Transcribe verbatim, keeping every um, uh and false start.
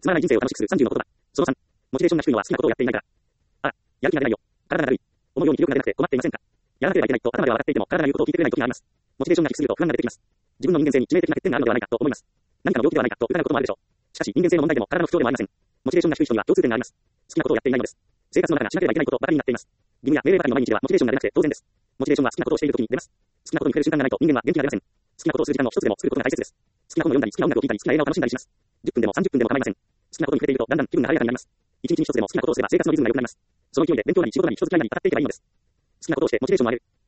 つまらない人生を楽しくするさんじゅうの言葉。そのさん、モチベーションが低いのは好きなことをやっていないから。あ、やる気が出ないよ。体がだるい。思うように気力が出なくて困っていませんか。やらなければいけないと頭では分かっていても体が言うことを聞いてくれない時があります。モチベーションが低すぎると不安が出てきます。自分の人間性に致命的な欠点があるのではないかと思います。何かの病気ではないかと疑うこともあるでしょう。しかし人間性の問題でも体の不調でもありません。モチベーションが低い人には共通点があります。好きなことをやっていないのです。生活の中がしなければいけないことばかりになっています。義務や命令ばかりの毎日ではモチベーションが出なくて当然です。モチベーションは好きなことをしている時に出ます。好きなことに触れる瞬間がないと人間は元気が出ません。好きなことをする時間の一つでも作ることが大切です。好きな本を読んだり、好きな音楽を聴いたり、好きな映画を楽しんだりします。じゅっぷんでもさんじゅっぷんでも構いません。好きなことに触れているとだんだん気分が晴れやかになります。一日に一つでも好きなことをすれば生活のリズムが良くなります。その勢いで勉強なり仕事なり人付き合いなり当たっていけばいいのです。好きなことをしてモチベーションを上げる。